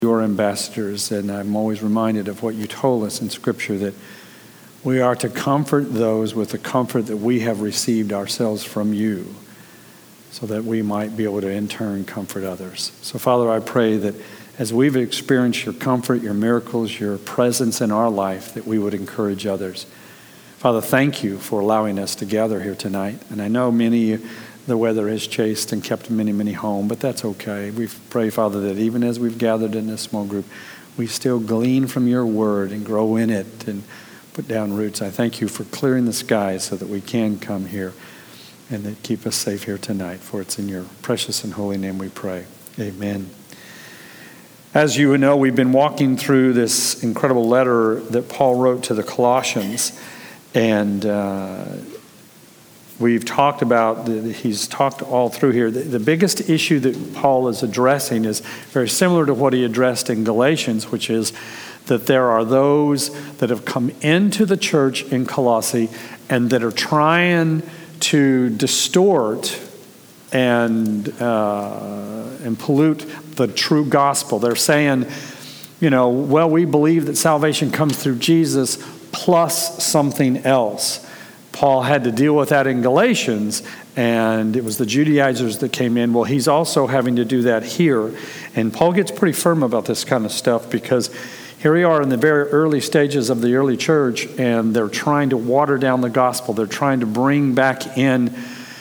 your ambassadors, and I'm always reminded of what you told us in Scripture, that we are to comfort those with the comfort that we have received ourselves from you, so that we might be able to in turn comfort others. So Father, I pray that as we've experienced your comfort, your miracles, your presence in our life, that we would encourage others. Father, thank you for allowing us to gather here tonight. And I know the weather has chased and kept many home, but that's okay. We pray, Father, that even as we've gathered in this small group, we still glean from your word and grow in it and put down roots. I thank you for clearing the skies so that we can come here and that keep us safe here tonight. For it's in your precious and holy name we pray. Amen. As you know, we've been walking through this incredible letter that Paul wrote to the Colossians, and we've talked about, he's talked all through here. The biggest issue that Paul is addressing is very similar to what he addressed in Galatians, which is that there are those that have come into the church in Colossae and that are trying to distort and pollute the true gospel. They're saying, well, we believe that salvation comes through Jesus plus something else. Paul had to deal with that in Galatians, and it was the Judaizers that came in. Well, he's also having to do that here. And Paul gets pretty firm about this kind of stuff, because here we are in the very early stages of the early church, and they're trying to water down the gospel. They're trying to bring back in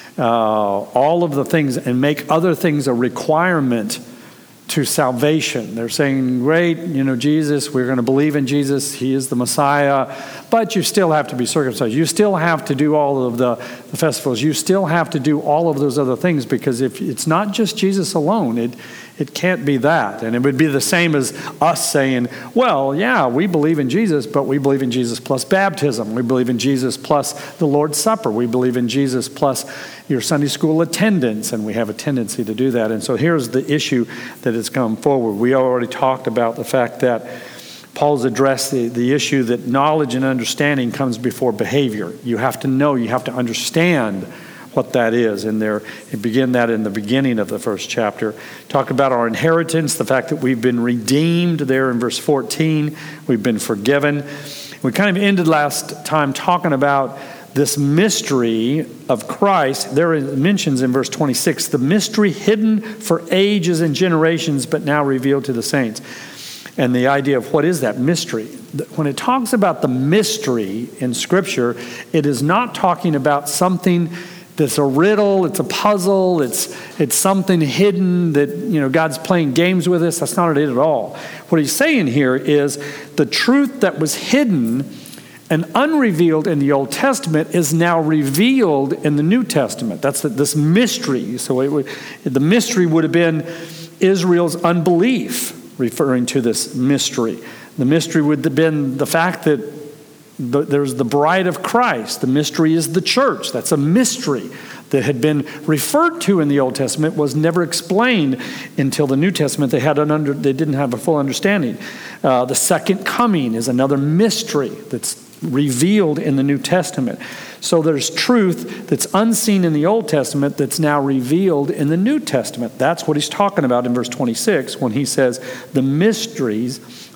all of the things and make other things a requirement to salvation. They're saying, great, Jesus, we're going to believe in Jesus. He is the Messiah, but you still have to be circumcised. You still have to do all of the festivals. You still have to do all of those other things, because if it's not just Jesus alone, it can't be that. And it would be the same as us saying, well, yeah, we believe in Jesus, but we believe in Jesus plus baptism. We believe in Jesus plus the Lord's Supper. We believe in Jesus plus your Sunday school attendance, and we have a tendency to do that. And so here's the issue that has come forward. We already talked about the fact that Paul's addressed the issue that knowledge and understanding comes before behavior. You have to know, you have to understand what that is. And you begin that in the beginning of the first chapter. Talk about our inheritance, the fact that we've been redeemed there in verse 14. We've been forgiven. We kind of ended last time talking about this mystery of Christ. There it mentions in verse 26, the mystery hidden for ages and generations, but now revealed to the saints. And the idea of what is that mystery? When it talks about the mystery in Scripture, it is not talking about something that's a riddle, it's a puzzle, it's something hidden that God's playing games with us. That's not it at all. What he's saying here is the truth that was hidden and unrevealed in the Old Testament is now revealed in the New Testament. That's this mystery. So the mystery would have been Israel's unbelief, referring to this mystery. The mystery would have been the fact that there's the bride of Christ. The mystery is the church. That's a mystery that had been referred to in the Old Testament, was never explained until the New Testament. They didn't have a full understanding. The second coming is another mystery that's revealed in the New Testament. So there's truth that's unseen in the Old Testament that's now revealed in the New Testament. That's what he's talking about in verse 26 when he says the mystery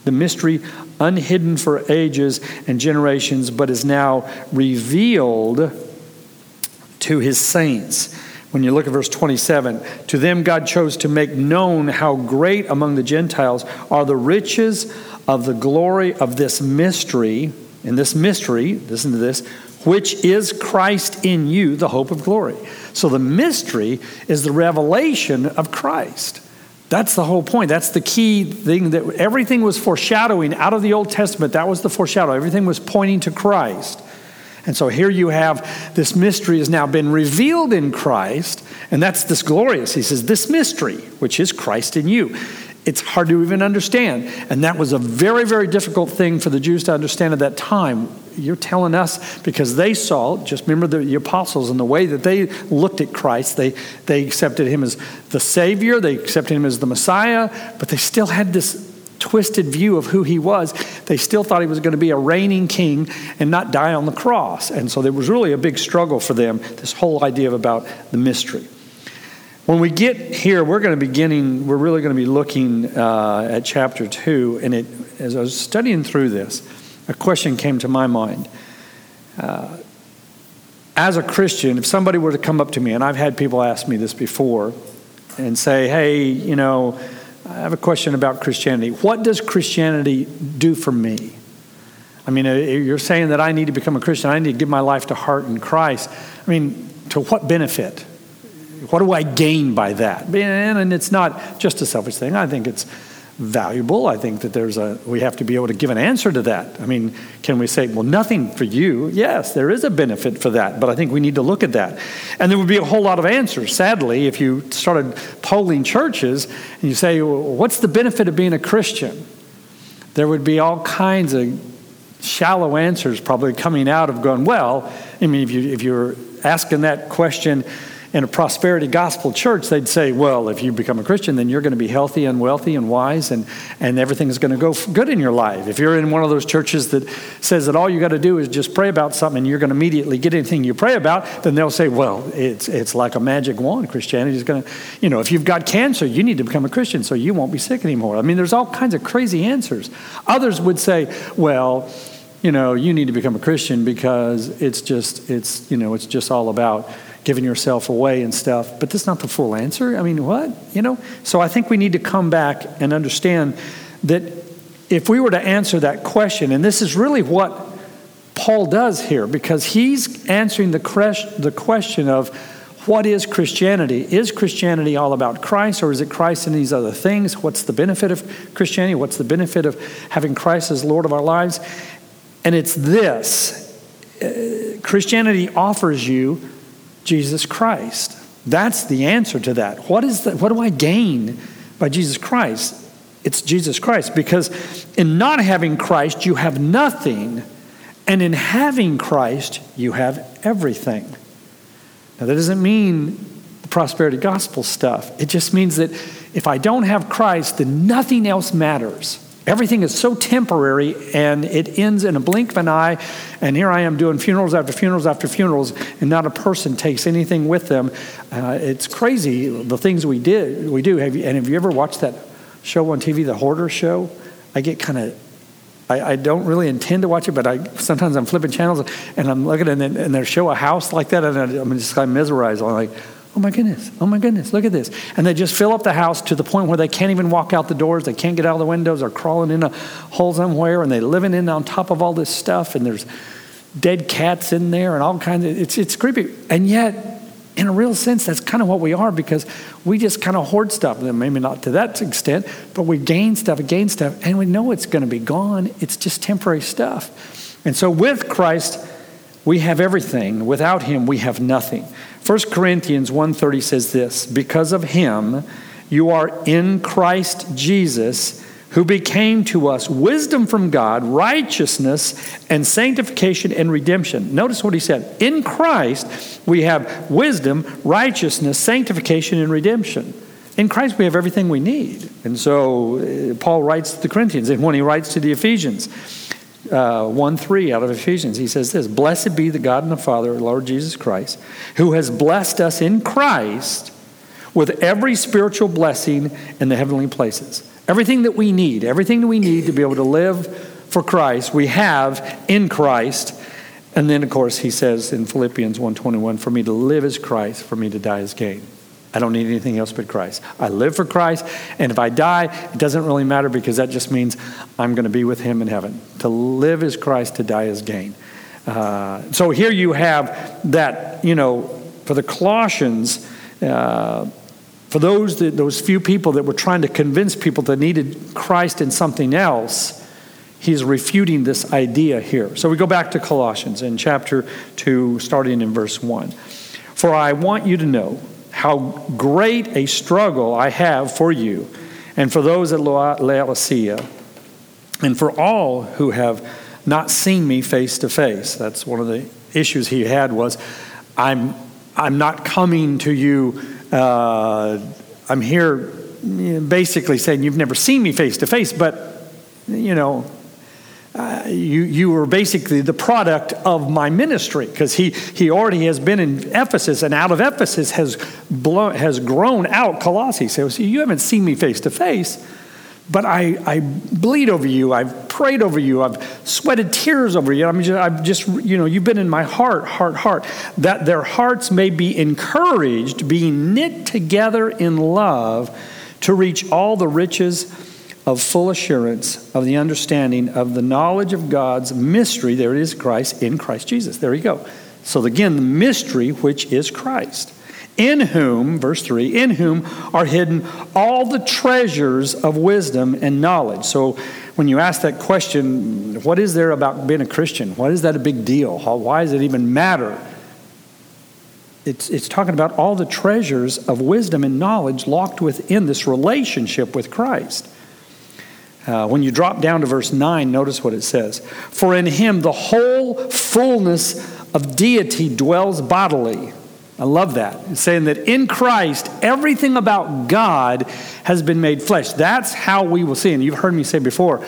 unhidden for ages and generations, but is now revealed to his saints. When you look at verse 27, to them God chose to make known how great among the Gentiles are the riches of the glory of this mystery. And this mystery, listen to this, which is Christ in you, the hope of glory. So the mystery is the revelation of Christ. That's the whole point. That's the key thing, that everything was foreshadowing out of the Old Testament. That was the foreshadow. Everything was pointing to Christ. And so here you have this mystery has now been revealed in Christ, and that's this glorious. He says, this mystery, which is Christ in you. It's hard to even understand. And that was a very, very difficult thing for the Jews to understand at that time. You're telling us, because they saw, just remember the apostles and the way that they looked at Christ, they accepted him as the Savior, they accepted him as the Messiah, but they still had this twisted view of who he was. They still thought he was going to be a reigning king and not die on the cross. And so there was really a big struggle for them, this whole idea about the mystery. When we get here, we're really going to be looking at chapter 2. And as I was studying through this, a question came to my mind. As a Christian, if somebody were to come up to me, and I've had people ask me this before, and say, hey, I have a question about Christianity. What does Christianity do for me? I mean, you're saying that I need to become a Christian. I need to give my life to heart in Christ. I mean, to what benefit? What do I gain by that? And it's not just a selfish thing. I think it's valuable. I think that we have to be able to give an answer to that. I mean, can we say, well, nothing for you? Yes, there is a benefit for that, but I think we need to look at that. And there would be a whole lot of answers. Sadly, if you started polling churches and you say, well, what's the benefit of being a Christian? There would be all kinds of shallow answers probably coming out of going, well, I mean, if you're asking that question in a prosperity gospel church, they'd say, well, if you become a Christian, then you're going to be healthy and wealthy and wise, and everything's going to go good in your life. If you're in one of those churches that says that all you got to do is just pray about something and you're going to immediately get anything you pray about, then they'll say, well, it's like a magic wand. Christianity is going to, if you've got cancer, you need to become a Christian so you won't be sick anymore. I mean, there's all kinds of crazy answers. Others would say, well, you need to become a Christian because it's just all about giving yourself away and stuff. But that's not the full answer. I mean, what? So I think we need to come back and understand that if we were to answer that question, and this is really what Paul does here, because he's answering the question of what is Christianity? Is Christianity all about Christ, or is it Christ and these other things? What's the benefit of Christianity? What's the benefit of having Christ as Lord of our lives? And it's this. Christianity offers you Jesus Christ. That's the answer to that. What do I gain by Jesus Christ? It's Jesus Christ, because in not having Christ, you have nothing, and in having Christ, you have everything. Now, that doesn't mean the prosperity gospel stuff. It just means that if I don't have Christ, then nothing else matters. Everything is so temporary, and it ends in a blink of an eye, and here I am doing funerals after funerals after funerals, and not a person takes anything with them. It's crazy, the things we do. Have you ever watched that show on TV, The Hoarder Show? I get I don't really intend to watch it, but sometimes I'm flipping channels, and I'm looking, and they show a house like that, and I'm just kind of mesmerized. I'm like, oh my goodness, look at this. And they just fill up the house to the point where they can't even walk out the doors. They can't get out of the windows. They're crawling in a hole somewhere, and they're living in on top of all this stuff, and there's dead cats in there and all kinds of, it's creepy. And yet, in a real sense, that's kind of what we are, because we just kind of hoard stuff. Maybe not to that extent, but we gain stuff, and we know it's going to be gone. It's just temporary stuff. And so with Christ, we have everything. Without him, we have nothing. 1 Corinthians 1:30 says this, because of him, you are in Christ Jesus, who became to us wisdom from God, righteousness, and sanctification and redemption. Notice what he said. In Christ, we have wisdom, righteousness, sanctification, and redemption. In Christ, we have everything we need. And so Paul writes to the Corinthians, and when he writes to the Ephesians, 1:3 out of Ephesians, he says this, blessed be the God and the Father of Lord Jesus Christ, who has blessed us in Christ with every spiritual blessing in the heavenly places. Everything that we need to be able to live for Christ, we have in Christ. And then, of course, he says in Philippians 1:21, for me to live is Christ, for me to die is gain. I don't need anything else but Christ. I live for Christ, and if I die, it doesn't really matter, because that just means I'm going to be with him in heaven. To live is Christ, to die is gain. So here you have that, for the Colossians, for those few people that were trying to convince people that needed Christ in something else, he's refuting this idea here. So we go back to Colossians in chapter 2, starting in verse 1. For I want you to know how great a struggle I have for you and for those at Laodicea, and for all who have not seen me face to face. That's one of the issues he had, was I'm not coming to you. I'm here basically saying you've never seen me face to face, but you were basically the product of my ministry, because he already has been in Ephesus, and out of Ephesus has grown out Colossae. So you haven't seen me face to face, but I bleed over you. I've prayed over you. I've sweated tears over you. I've just you've been in my heart, that their hearts may be encouraged, being knit together in love, to reach all the riches of full assurance of the understanding of the knowledge of God's mystery. There it is, Christ, in Christ Jesus. There you go. So again, the mystery, which is Christ, in whom, verse 3, in whom are hidden all the treasures of wisdom and knowledge. So when you ask that question, what is there about being a Christian? Why is that a big deal? Why does it even matter? It's talking about all the treasures of wisdom and knowledge locked within this relationship with Christ. When you drop down to verse 9, notice what it says. For in him the whole fullness of deity dwells bodily. I love that. It's saying that in Christ, everything about God has been made flesh. That's how we will see. And you've heard me say before,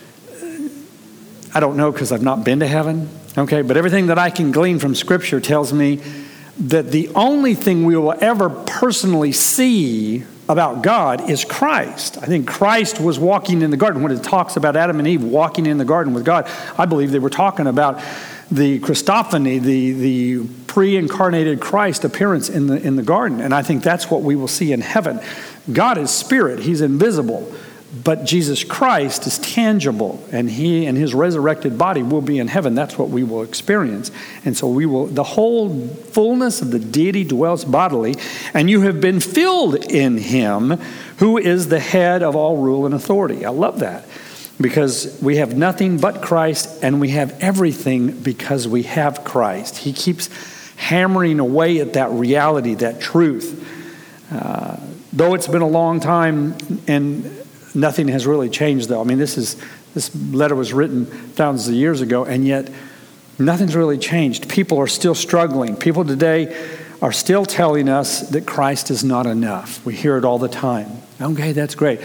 I don't know because I've not been to heaven, okay? But everything that I can glean from Scripture tells me that the only thing we will ever personally see about God is Christ. I think Christ was walking in the garden. When it talks about Adam and Eve walking in the garden with God, I believe they were talking about the Christophany, the pre-incarnated Christ appearance in the garden. And I think that's what we will see in heaven. God is spirit. He's invisible. But Jesus Christ is tangible, and he and his resurrected body will be in heaven. That's what we will experience. And so the whole fullness of the deity dwells bodily, and you have been filled in him, who is the head of all rule and authority. I love that, because we have nothing but Christ, and we have everything because we have Christ. He keeps hammering away at that reality, that truth. Though it's been a long time, and nothing has really changed, though. I mean, this letter was written thousands of years ago, and yet nothing's really changed. People are still struggling. People today are still telling us that Christ is not enough. We hear it all the time. Okay, that's great.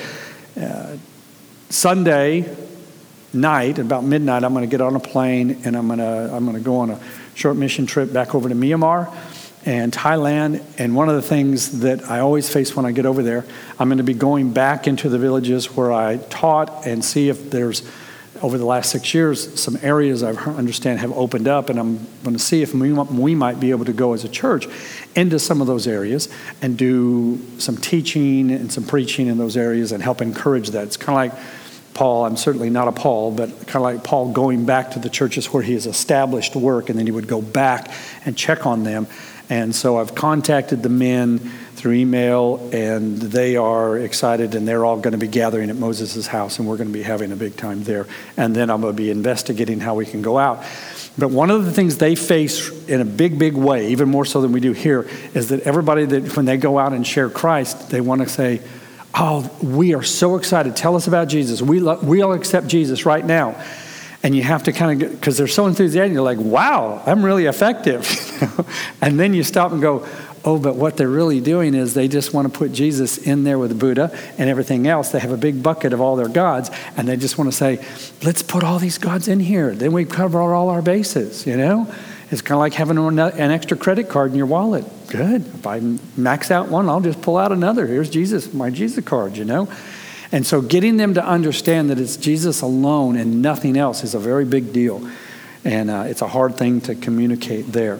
Sunday night, about midnight, I'm going to get on a plane, and I'm going to go on a short mission trip back over to Myanmar and Thailand. And one of the things that I always face when I get over there, I'm going to be going back into the villages where I taught and see if there's, over the last 6 years, some areas I understand have opened up, and I'm going to see if we might be able to go as a church into some of those areas and do some teaching and some preaching in those areas and help encourage that. It's kind of like Paul. I'm certainly not a Paul, but kind of like Paul going back to the churches where he has established work, and then he would go back and check on them. And so I've contacted the men through email, and they are excited, and they're all going to be gathering at Moses' house, and we're going to be having a big time there. And then I'm going to be investigating how we can go out. But one of the things they face in a big, big way, even more so than we do here, is that everybody that when they go out and share Christ, they want to say, oh, we are so excited. Tell us about Jesus. We'll accept Jesus right now. And you have to kind of, because they're so enthusiastic, you're like, wow, I'm really effective. And then you stop and go, oh, but what they're really doing is they just want to put Jesus in there with Buddha and everything else. They have a big bucket of all their gods, and they just want to say, let's put all these gods in here. Then we cover all our bases, you know? It's kind of like having an extra credit card in your wallet. Good. If I max out one, I'll just pull out another. Here's Jesus, my Jesus card, you know? And so getting them to understand that it's Jesus alone and nothing else is a very big deal. And it's a hard thing to communicate there.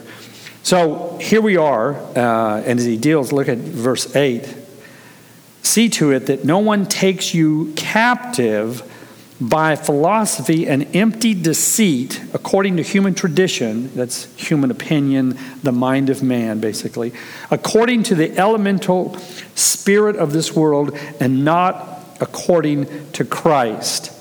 So here we are, and as he deals, look at verse 8. See to it that no one takes you captive by philosophy and empty deceit, according to human tradition, that's human opinion, the mind of man, basically, according to the elemental spirit of this world, and not according to Christ.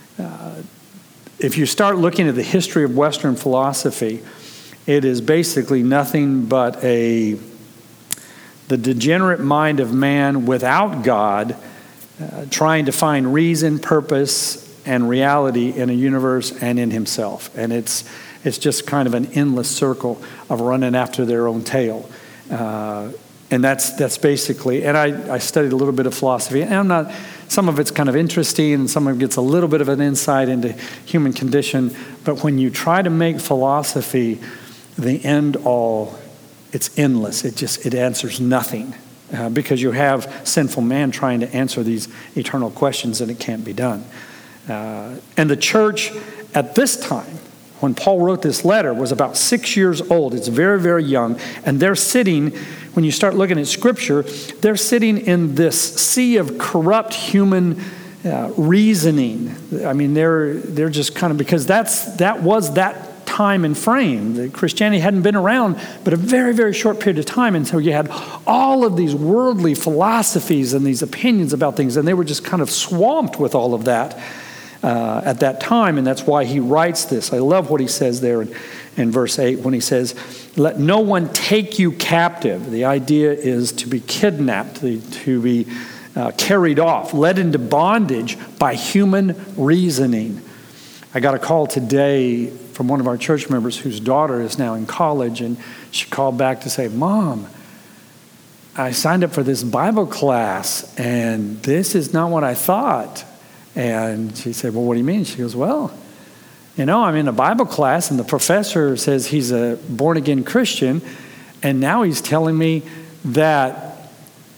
If you start looking at the history of Western philosophy, it is basically nothing but the degenerate mind of man without God, trying to find reason, purpose, and reality in a universe and in himself. And it's just kind of an endless circle of running after their own tail. And that's basically, and I studied a little bit of philosophy, and I'm not some of it's kind of interesting, and some of it gets a little bit of an insight into human condition. But when you try to make philosophy the end all, it's endless. It answers nothing because you have sinful man trying to answer these eternal questions, and it can't be done. And the church at this time, when Paul wrote this letter, was about 6 years old. It's very, very young. And they're sitting, when you start looking at Scripture, they're sitting in this sea of corrupt human reasoning. I mean, they're just kind of, because that was that time and frame. Christianity hadn't been around but a very, very short period of time. And so you had all of these worldly philosophies and these opinions about things, and they were just kind of swamped with all of that at that time, and that's why he writes this. I love what he says there in verse 8 when he says, "Let no one take you captive." The idea is to be kidnapped, to be carried off, led into bondage by human reasoning. I got a call today from one of our church members whose daughter is now in college, and she called back to say, "Mom, I signed up for this Bible class, and this is not what I thought." And she said, "Well, what do you mean?" She goes, "Well, I'm in a Bible class, and the professor says he's a born-again Christian, and now he's telling me that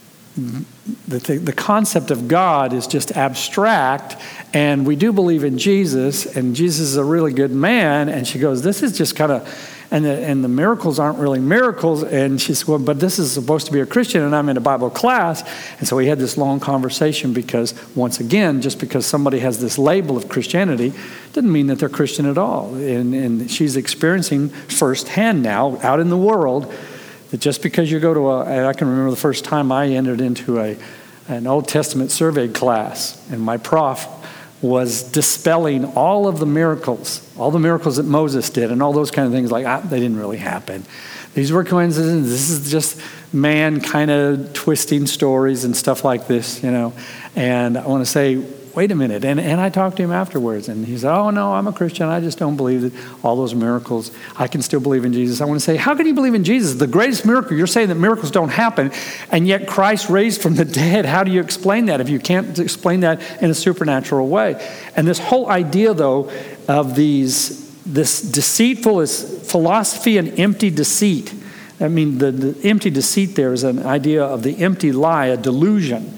the concept of God is just abstract, and we do believe in Jesus, and Jesus is a really good man." And she goes, "This is just kind of, and the miracles aren't really miracles." And she said, "Well, but this is supposed to be a Christian, and I'm in a Bible class." And so we had this long conversation because, once again, just because somebody has this label of Christianity doesn't mean that they're Christian at all. And she's experiencing firsthand now out in the world that just because you go to and I can remember the first time I entered into an Old Testament survey class, and my prof was dispelling all of the miracles that Moses did, and all those kind of things, like they didn't really happen. These were coincidences. This is just man kind of twisting stories and stuff like this, And I want to say, wait a minute. And I talked to him afterwards, and he said, "Oh, no, I'm a Christian. I just don't believe that all those miracles. I can still believe in Jesus." I want to say, how can you believe in Jesus? The greatest miracle. You're saying that miracles don't happen, and yet Christ raised from the dead. How do you explain that if you can't explain that in a supernatural way? And this whole idea, though, of this deceitful is philosophy and empty deceit. I mean, the empty deceit there is an idea of the empty lie, a delusion.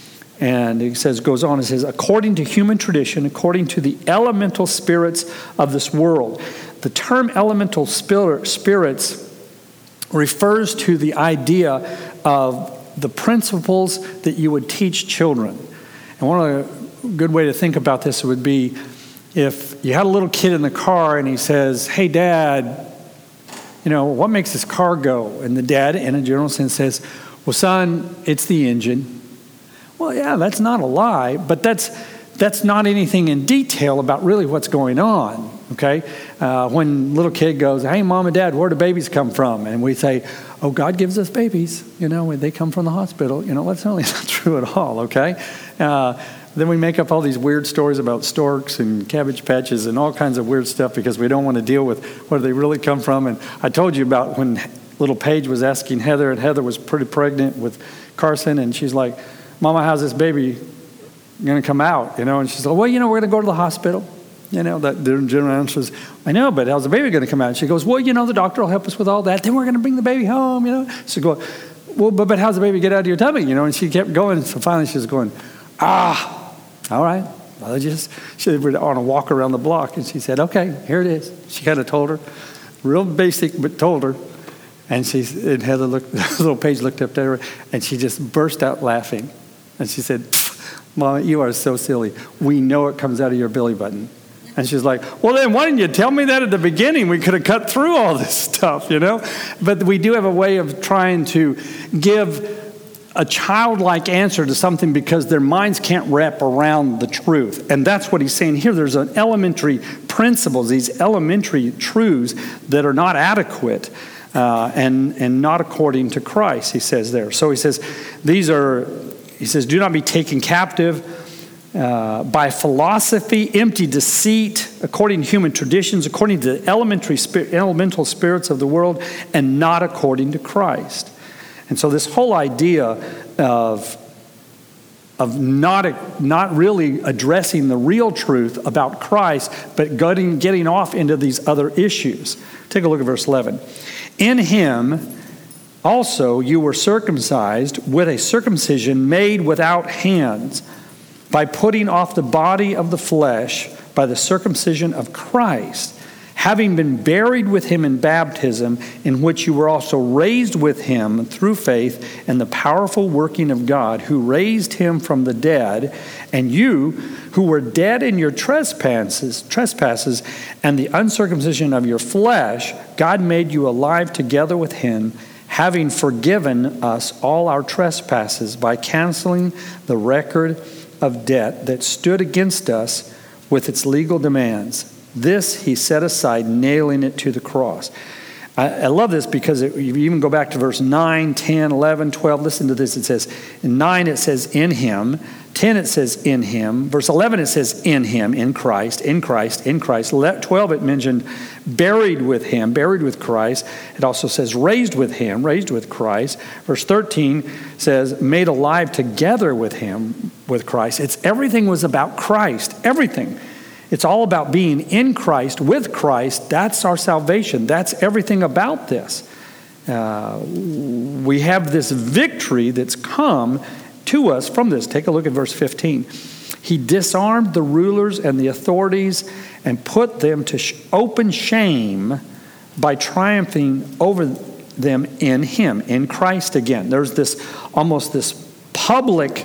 And it goes on, it says, "According to human tradition, according to the elemental spirits of this world." The term elemental spirits refers to the idea of the principles that you would teach children. And a good way to think about this would be if you had a little kid in the car and he says, "Hey, Dad, what makes this car go?" And the dad, in a general sense, says, "Well, son, it's the engine." Well, yeah, that's not a lie, but that's not anything in detail about really what's going on, okay? When little kid goes, "Hey, Mom and Dad, where do babies come from?" And we say, "Oh, God gives us babies, they come from the hospital." That's really not true at all, okay? Then we make up all these weird stories about storks and cabbage patches and all kinds of weird stuff because we don't want to deal with where they really come from. And I told you about when little Paige was asking Heather, and Heather was pretty pregnant with Carson, and she's like, "Mama, how's this baby going to come out?" And she's like, "Well, we're going to go to the hospital." That the general answer is, "I know, but how's the baby going to come out?" And she goes, "Well, the doctor will help us with all that. Then we're going to bring the baby home, She goes, "Well, but how's the baby get out of your tummy?" And she kept going. So finally she was going, all right. Well, she were on a walk around the block, and she said, "Okay, here it is." She kind of told her, real basic, but told her. And Heather little Paige looked up at her, and she just burst out laughing. And she said, "Mama, you are so silly. We know it comes out of your belly button." And she's like, "Well, then why didn't you tell me that at the beginning? We could have cut through all this stuff, But we do have a way of trying to give a childlike answer to something because their minds can't wrap around the truth. And that's what he's saying here. There's an elementary principles, these elementary truths that are not adequate and not according to Christ, he says there. So he says, "Do not be taken captive by philosophy, empty deceit, according to human traditions, according to the elemental spirits of the world, and not according to Christ." And so this whole idea of not really addressing the real truth about Christ, but getting off into these other issues. Take a look at verse 11. In him also you were circumcised with a circumcision made without hands, by putting off the body of the flesh by the circumcision of Christ, having been buried with him in baptism, in which you were also raised with him through faith in the powerful working of God, who raised him from the dead. And you, who were dead in your trespasses and the uncircumcision of your flesh, God made you alive together with him, having forgiven us all our trespasses by canceling the record of debt that stood against us with its legal demands. This he set aside, nailing it to the cross. I love this because you even go back to verse 9, 10, 11, 12. Listen to this. It says, in 9 it says, in him. 10 it says, in him. Verse 11 it says, in him, in Christ, in Christ, in Christ. 12 it mentioned buried with him, buried with Christ. It also says raised with him, raised with Christ. Verse 13 says made alive together with him, with Christ. It's everything was about Christ, everything. It's all about being in Christ, with Christ. That's our salvation. That's everything about this. We have this victory that's come to us from this. Take a look at verse 15. He disarmed the rulers and the authorities and put them to open shame by triumphing over them in him, in Christ again. There's this almost this public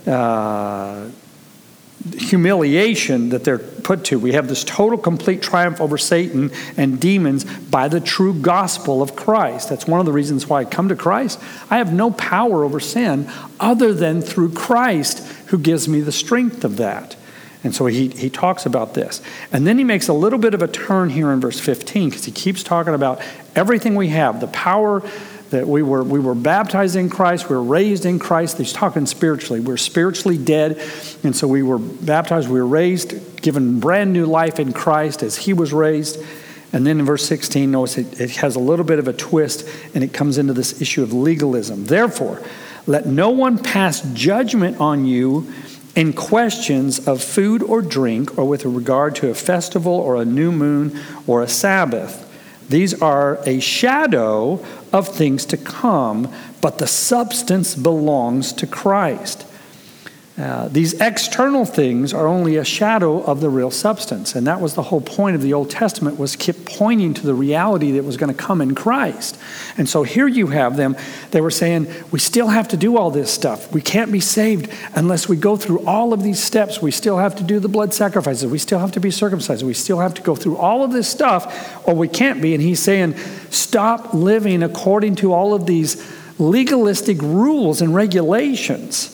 humiliation that they're put to. We have this total, complete triumph over Satan and demons by the true gospel of Christ. That's one of the reasons why I come to Christ. I have no power over sin other than through Christ, who gives me the strength of that. And so he talks about this. And then he makes a little bit of a turn here in verse 15, because he keeps talking about everything we have, the power that we were baptized in Christ, we were raised in Christ. He's talking spiritually. We're spiritually dead, and so we were baptized, we were raised, given brand new life in Christ as he was raised. And then in verse 16, notice it has a little bit of a twist, and it comes into this issue of legalism. Therefore, let no one pass judgment on you in questions of food or drink, or with regard to a festival or a new moon or a Sabbath. These are a shadow of things to come, but the substance belongs to Christ. These external things are only a shadow of the real substance. And that was the whole point of the Old Testament, was keep pointing to the reality that was going to come in Christ. And so here you have them. They were saying, we still have to do all this stuff. We can't be saved unless we go through all of these steps. We still have to do the blood sacrifices. We still have to be circumcised. We still have to go through all of this stuff, or we can't be. And he's saying, stop living according to all of these legalistic rules and regulations.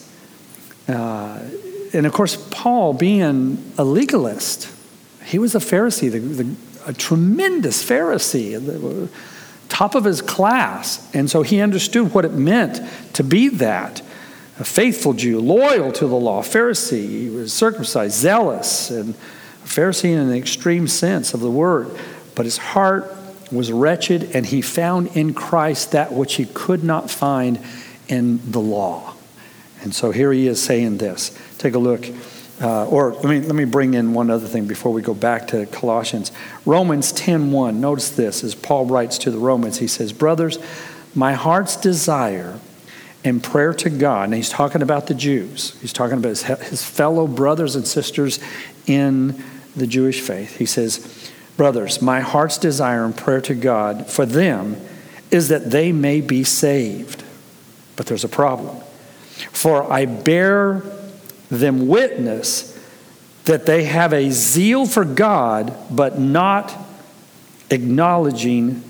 And of course, Paul, being a legalist, he was a Pharisee, a tremendous Pharisee, top of his class. And so he understood what it meant to be that. A faithful Jew, loyal to the law, Pharisee. He was circumcised, zealous, and a Pharisee in an extreme sense of the word. But his heart was wretched, and he found in Christ that which he could not find in the law. And so here he is saying this. Take a look. Let me bring in one other thing before we go back to Colossians. Romans 10:1. Notice this as Paul writes to the Romans. He says, brothers, my heart's desire and prayer to God. And he's talking about the Jews. He's talking about his fellow brothers and sisters in the Jewish faith. He says, brothers, my heart's desire and prayer to God for them is that they may be saved. But there's a problem. For I bear them witness that they have a zeal for God, but not according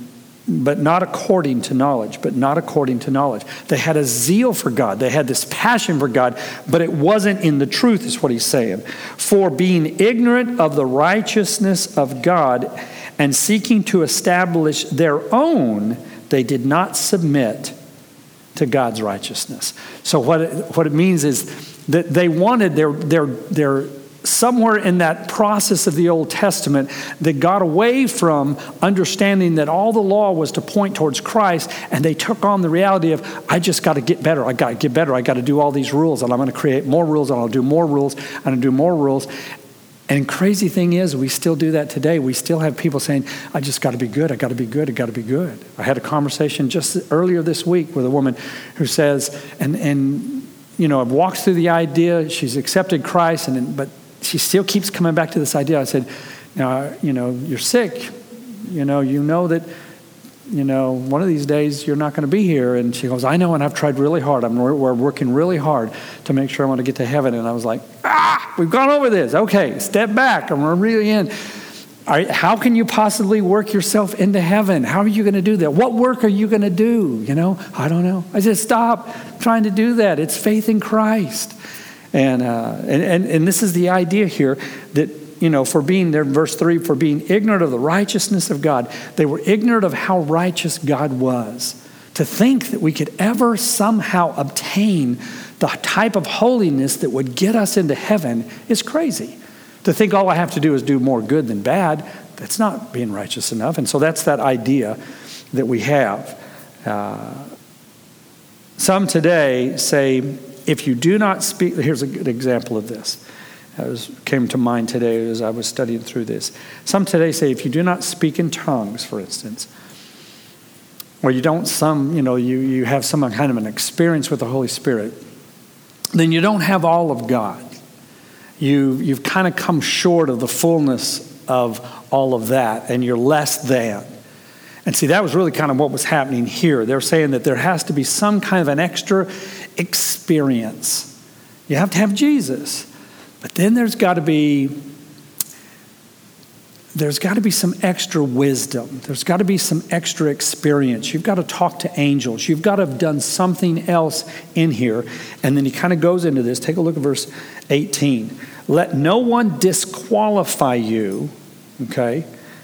to knowledge. They had a zeal for God. They had this passion for God, but it wasn't in the truth, is what he's saying. For being ignorant of the righteousness of God and seeking to establish their own, they did not submit to God's righteousness. So what it means is that they wanted their somewhere in that process of the Old Testament, they got away from understanding that all the law was to point towards Christ, and they took on the reality of, I just got to get better. I got to get better. I got to do all these rules, and I'm going to create more rules, and I'll do more rules, and I'll do more rules. And crazy thing is, we still do that today. We still have people saying, I just got to be good. I got to be good. I got to be good. I had a conversation just earlier this week with a woman who says, and you know, I've walked through the idea. She's accepted Christ, but she still keeps coming back to this idea. I said, now, you know, you're sick. You know that, you know, one of these days you're not going to be here. And she goes, I know, and I've tried really hard. We're working really hard to make sure I want to get to heaven. And I was like, we've gone over this. Okay, step back. And we're really in. How can you possibly work yourself into heaven? How are you going to do that? What work are you going to do? You know, I don't know. I said, stop trying to do that. It's faith in Christ. And this is the idea here that, you know, for being there, verse 3, for being ignorant of the righteousness of God. They were ignorant of how righteous God was. To think that we could ever somehow obtain the type of holiness that would get us into heaven is crazy. To think all I have to do is do more good than bad, that's not being righteous enough. And so that's that idea that we have. Some today say, if you do not speak, here's a good example of this. Came to mind today as I was studying through this. Some today say, if you do not speak in tongues, for instance, or you have some kind of an experience with the Holy Spirit, then you don't have all of God. You've kind of come short of the fullness of all of that, and you're less than. And see, that was really kind of what was happening here. They're saying that there has to be some kind of an extra experience. You have to have Jesus. But then there's got to be some extra wisdom. There's got to be some extra experience. You've got to talk to angels. You've got to have done something else in here. And then he kind of goes into this. Take a look at verse 18. Let no one disqualify you, okay,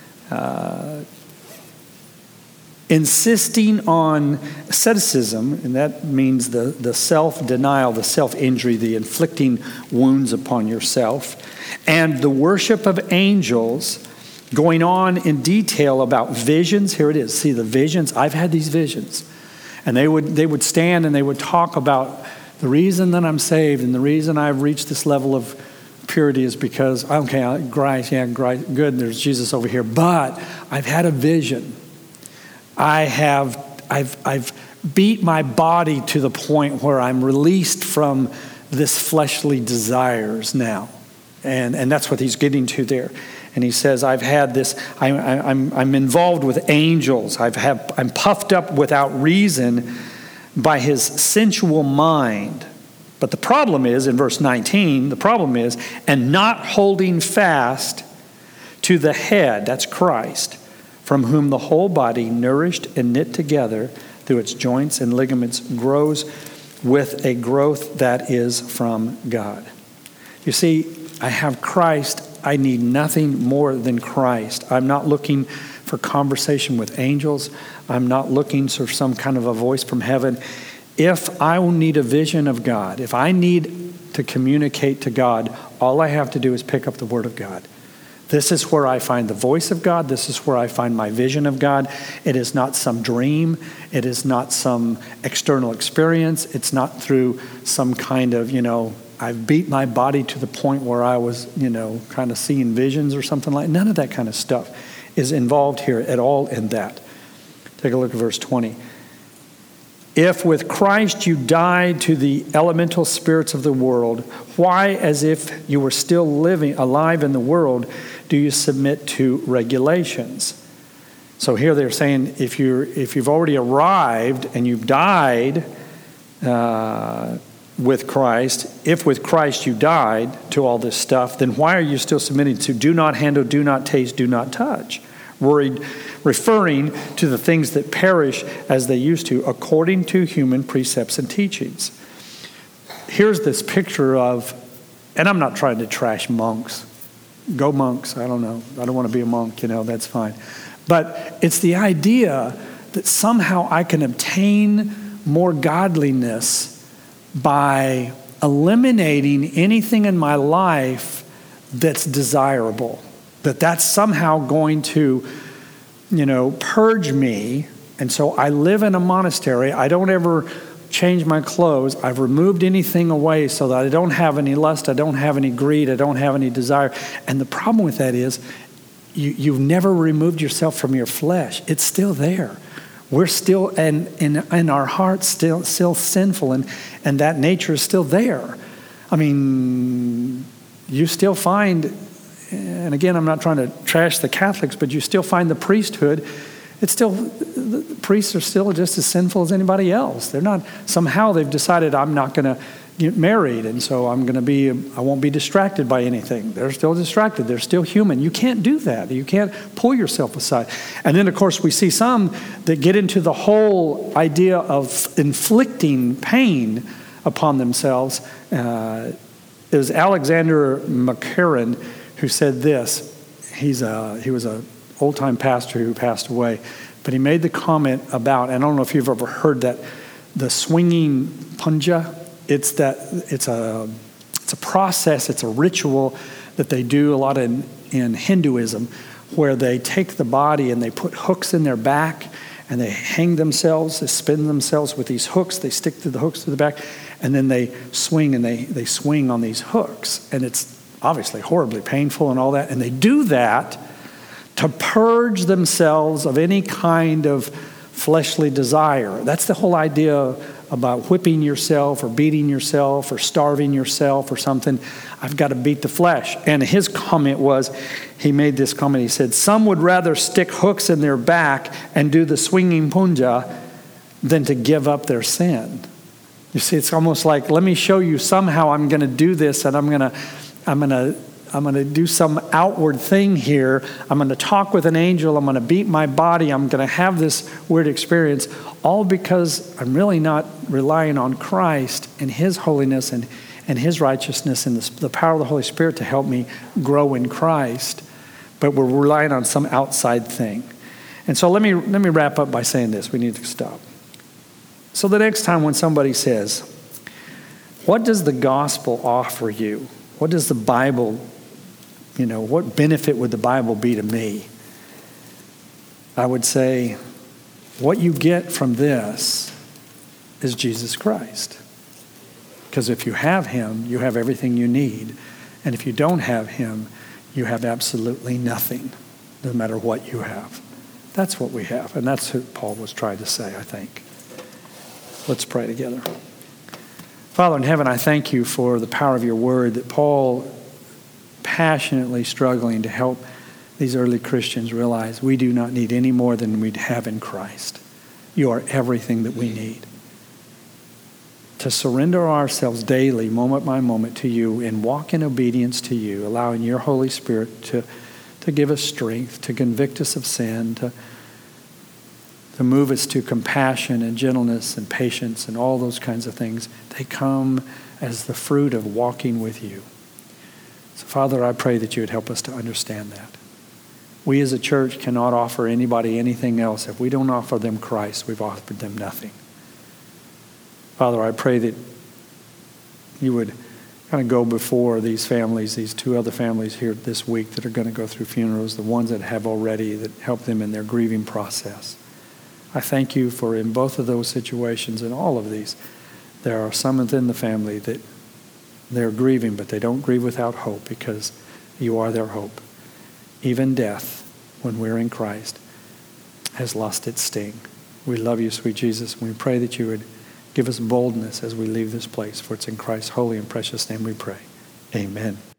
insisting on asceticism, and that means the self-denial, the self-injury, the inflicting wounds upon yourself, and the worship of angels, going on in detail about visions. Here it is. See the visions. I've had these visions. And they would stand and they would talk about the reason that I'm saved and the reason I've reached this level of purity is because, okay, Christ, good, there's Jesus over here. But I've had a vision. I've beat my body to the point where I'm released from this fleshly desires now. And that's what he's getting to there. And he says, I've had this, I'm involved with angels. I'm puffed up without reason by his sensual mind. But the problem is, in verse 19, and not holding fast to the head, that's Christ, from whom the whole body, nourished and knit together through its joints and ligaments, grows with a growth that is from God. You see, I have Christ. I need nothing more than Christ. I'm not looking for conversation with angels. I'm not looking for some kind of a voice from heaven. If I need a vision of God, if I need to communicate to God, all I have to do is pick up the Word of God. This is where I find the voice of God. This is where I find my vision of God. It is not some dream. It is not some external experience. It's not through some kind of, I've beat my body to the point where I was, kind of seeing visions or something like that. None of that kind of stuff is involved here at all in that. Take a look at verse 20. If with Christ you died to the elemental spirits of the world, why, as if you were still alive in the world, do you submit to regulations? So here they're saying if you've already arrived and you've died with Christ, if with Christ you died to all this stuff, then why are you still submitting to do not handle, do not taste, do not touch? Referring to the things that perish as they used to, according to human precepts and teachings. Here's this picture of, and I'm not trying to trash monks. Go monks, I don't know. I don't want to be a monk, that's fine. But it's the idea that somehow I can obtain more godliness by eliminating anything in my life that's desirable, that's somehow going to, purge me. And so I live in a monastery. I don't ever change my clothes. I've removed anything away so that I don't have any lust, I don't have any greed, I don't have any desire. And the problem with that is you've never removed yourself from your flesh. It's still there. We're still, and in our hearts, still sinful, and that nature is still there. I mean, you still find, and again, I'm not trying to trash the Catholics, but you still find the priesthood. The priests are still just as sinful as anybody else. They're not, somehow they've decided I'm not going to get married, and so I won't be distracted by anything. They're still distracted. They're still human. You can't do that. You can't pull yourself aside. And then, of course, we see some that get into the whole idea of inflicting pain upon themselves. It was Alexander Maclaren who said this. He was an old-time pastor who passed away, but he made the comment about, and I don't know if you've ever heard that, the swinging punja. It's a process, it's a ritual that they do a lot in Hinduism, where they take the body and they put hooks in their back and they hang themselves, they spin themselves with these hooks, they stick the hooks to the back, and then they swing and they swing on these hooks. And it's obviously horribly painful and all that. And they do that to purge themselves of any kind of fleshly desire. That's the whole idea about whipping yourself or beating yourself or starving yourself or something. I've got to beat the flesh. And his comment was, he made this comment, he said, some would rather stick hooks in their back and do the swinging punja than to give up their sin. You see, it's almost like, let me show you somehow I'm going to do this, and I'm going to do some outward thing here. I'm going to talk with an angel. I'm going to beat my body. I'm going to have this weird experience, all because I'm really not relying on Christ and His holiness and His righteousness and the power of the Holy Spirit to help me grow in Christ. But we're relying on some outside thing. And so let me wrap up by saying this. We need to stop. So the next time when somebody says, what does the gospel offer you? What does the Bible, what benefit would the Bible be to me? I would say, what you get from this is Jesus Christ. Because if you have Him, you have everything you need. And if you don't have Him, you have absolutely nothing, no matter what you have. That's what we have. And that's what Paul was trying to say, I think. Let's pray together. Father in heaven, I thank you for the power of your word, that Paul, passionately struggling to help these early Christians realize we do not need any more than we have in Christ. You are everything that we need. To surrender ourselves daily, moment by moment, to you and walk in obedience to you, allowing your Holy Spirit to give us strength, to convict us of sin, to move us to compassion and gentleness and patience and all those kinds of things. They come as the fruit of walking with you. So, Father, I pray that you would help us to understand that. We as a church cannot offer anybody anything else. If we don't offer them Christ, we've offered them nothing. Father, I pray that you would kind of go before these families, these two other families here this week that are going to go through funerals, the ones that have already, that help them in their grieving process. I thank you for in both of those situations, in all of these, there are some within the family that they're grieving, but they don't grieve without hope because you are their hope. Even death, when we're in Christ, has lost its sting. We love you, sweet Jesus, and we pray that you would give us boldness as we leave this place, for it's in Christ's holy and precious name we pray. Amen.